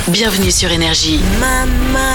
Bienvenue sur Énergie. Ma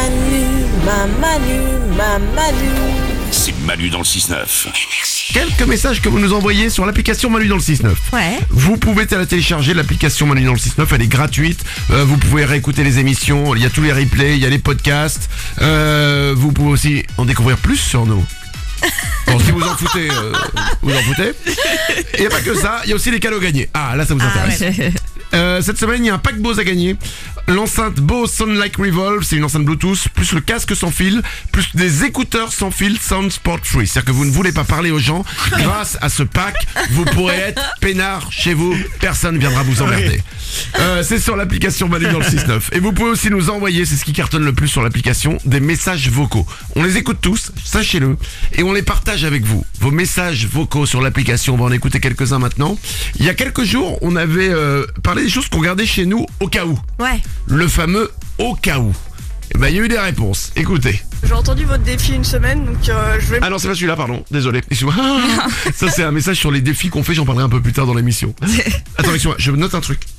Manu. C'est Manu dans le 6-9. Quelques messages que vous nous envoyez sur l'application Manu dans le 6-9. Ouais. Vous pouvez la télécharger, l'application Manu dans le 6-9, elle est gratuite. Vous pouvez réécouter les émissions, il y a tous les replays, il y a les podcasts. Vous pouvez aussi en découvrir plus sur nous. Bon, si vous en foutez, vous en foutez. Et il n'y a pas que ça, il y a aussi les cadeaux gagnés. Ah, là ça vous intéresse. Cette semaine, il y a un pack Bose à gagner. L'enceinte Bose Soundlike Revolve, c'est une enceinte Bluetooth, plus le casque sans fil, plus des écouteurs sans fil Sound Sport Free. C'est-à-dire que vous ne voulez pas parler aux gens. Grâce à ce pack, vous pourrez être peinard chez vous. Personne ne viendra vous emmerder. C'est sur l'application Manu dans le 6-9. Et vous pouvez aussi nous envoyer, c'est ce qui cartonne le plus sur l'application, des messages vocaux. On les écoute tous, sachez-le, et on les partage avec vous. Vos messages vocaux sur l'application, on va en écouter quelques-uns maintenant. Il y a quelques jours, on avait parlé des choses qu'on gardait chez nous au cas où. Ouais. Le fameux au cas où. Et ben il y a eu des réponses. Écoutez. J'ai entendu votre défi une semaine, donc je vais... Ah non, c'est pas celui-là, pardon. Désolé. Ça c'est un message sur les défis qu'on fait, j'en parlerai un peu plus tard dans l'émission. Attends, excuse-moi, je note un truc.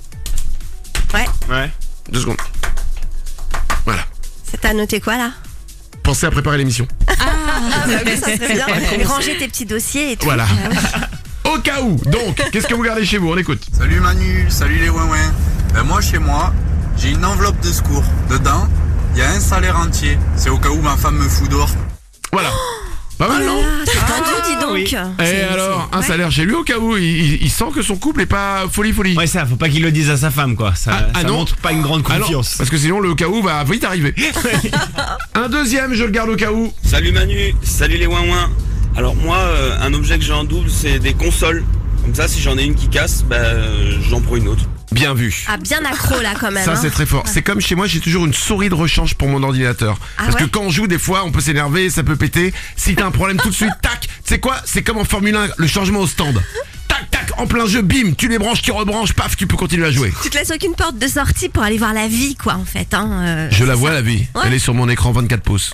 Ouais. 2 secondes. Voilà. T'as noté quoi là? Pensez à préparer l'émission. Oui, ça serait bien. Ranger tes petits dossiers et tout. Voilà. Au cas où. Donc, qu'est-ce que vous gardez chez vous? On écoute. Salut Manu, salut les ouin-ouin. Moi chez moi, j'ai une enveloppe de secours. Dedans, il y a un salaire entier. C'est au cas où ma femme me fout dehors. Voilà. Pas mal, non? C'est tendu, dis donc. Et alors, un salaire chez lui au cas où il sent que son couple est pas folie. Ouais, ça, faut pas qu'il le dise à sa femme, quoi. Ça non. montre pas une grande Ah non, confiance. parce que sinon le cas où va vite arriver. Un deuxième, je le garde au cas où. Salut Manu, salut les ouin-ouin. Alors moi, un objet que j'ai en double, c'est des consoles. Comme ça, si j'en ai une qui casse, j'en prends une autre. Bien vu. Ah, bien accro là quand même. Ça c'est très fort. C'est comme chez moi, j'ai toujours une souris de rechange pour mon ordinateur. Parce que quand on joue, des fois, on peut s'énerver, ça peut péter. Si t'as un problème tout de suite, tac, tu sais quoi? C'est comme en Formule 1, le changement au stand. Tac, tac, en plein jeu, bim, tu les branches, tu rebranches, paf, tu peux continuer à jouer. Tu te laisses aucune porte de sortie pour aller voir la vie, quoi, en fait. Je la vois, la vie. Elle est sur mon écran 24 pouces.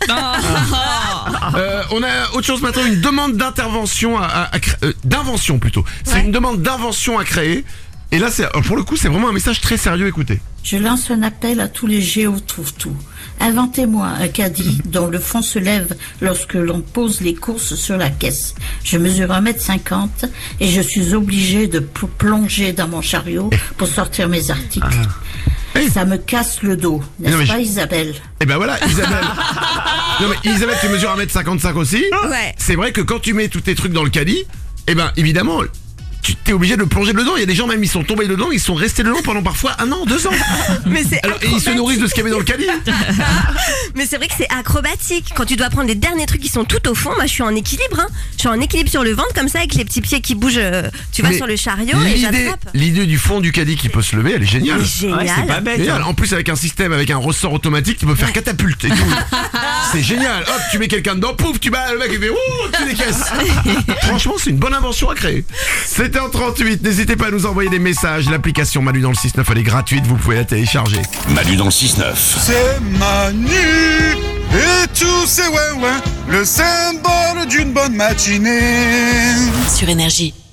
On a autre chose maintenant, une demande d'intervention d'invention plutôt. C'est une demande d'invention à créer. Et là, pour le coup, c'est vraiment un message très sérieux, écoutez. Je lance un appel à tous les géos trouve-tout. Inventez-moi un caddie dont le fond se lève lorsque l'on pose les courses sur la caisse. Je mesure 1m50 et je suis obligé de plonger dans mon chariot pour sortir mes articles. Ça me casse le dos, n'est-ce pas Isabelle? Eh ben voilà, Isabelle. Non mais Isabelle, tu mesures 1m55 aussi. Ouais. C'est vrai que quand tu mets tous tes trucs dans le caddie, eh ben évidemment... Tu t'es obligé de plonger dedans. Il y a des gens même, ils sont tombés dedans, ils sont restés dedans pendant parfois 1 an, 2 ans. Mais c'est alors, et ils se nourrissent de ce qu'il y avait dans le caddie. Mais c'est vrai que c'est acrobatique. Quand tu dois prendre les derniers trucs qui sont tout au fond, moi je suis en équilibre. Je suis en équilibre sur le ventre comme ça avec les petits pieds qui bougent. Tu vas sur le chariot et j'attrape. L'idée du fond du caddie qui peut se lever, elle est géniale. Génial. C'est pas bête. Génial. En plus avec un système, avec un ressort automatique, tu peux faire catapulte et tout. C'est génial. Hop, tu mets quelqu'un dedans, pouf, tu bats le mec, il fait ouh, tu décaisses. Franchement, c'est une bonne invention à créer. C'était en 38. N'hésitez pas à nous envoyer des messages. L'application Manu dans le 6-9, elle est gratuite. Vous pouvez la télécharger. Manu dans le 6-9. C'est Manu et tous ces ouin-ouin, le symbole d'une bonne matinée. Sur Énergie.